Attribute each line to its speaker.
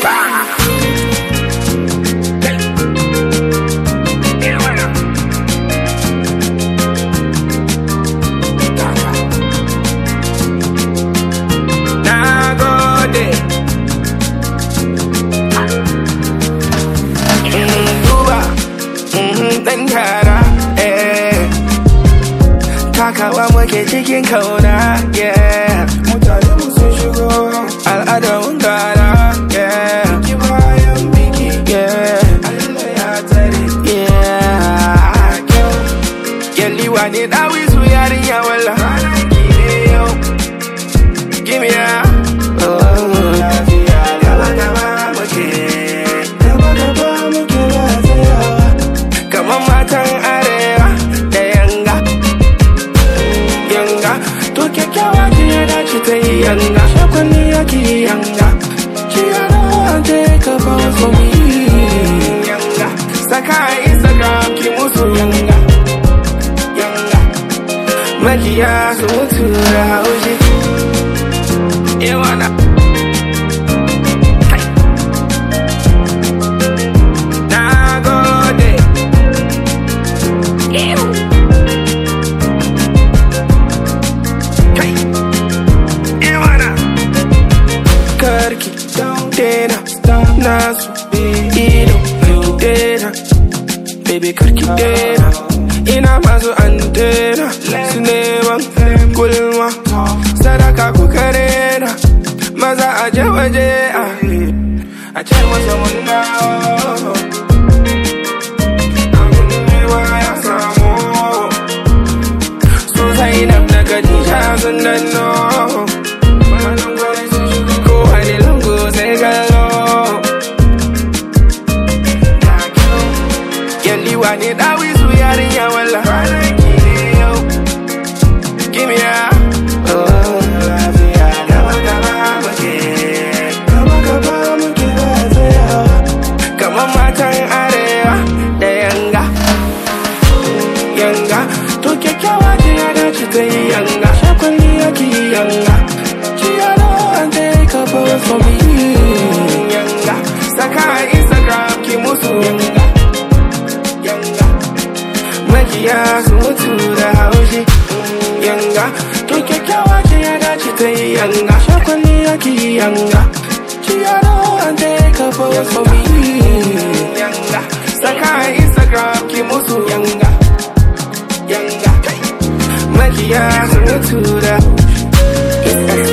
Speaker 1: Takawa muke cikin kauna, yeah. Mutane mu sun shigo al'adar gara, yeah. Biki bayan biki, yeah. Allah ya tare, yeah. Yalli wani dawi su yarinya walla. Give me a kamar matan arewa da yanga. To kyakkyawa ki ya dace ta yi yanga. Shakwani yake yanga. Ki ya rawa take a bow for me. Yanga. Saka a Instagram ki musu yanga. Yanga. Makiya su mutu da haushi. Yawana. Nagode. Karki dena nasu ido karki dena, baby karki dena. Ina masu antena su neman gulma, sadaka ku karena. Maza a je waje a ce masa mun dawo. Abun nema ya samu su Zainab na Khadija sun danno. Wani dawi su yarinya walla. Give me a lafiya gaba gaba muke. Gaba gaba muke tsayawa. Kamar matan arewa da yanga. Yanga. To kyakkyawa ce ya dace ta yi yanga. Shakwani yake yanga. Ki yaro an take a bow for me. Yanga. Saka a Instagram ki musu yanga. Makiya su mutu da haushi. Yanga. To kyakkyawa ce ya dace ta yi yanga. Shakwani yake yanga. Ki yaro an take a bow for me. Yanga. Saka a Instagram ki musu yanga. Yanga. Makiya su mutu da haushi.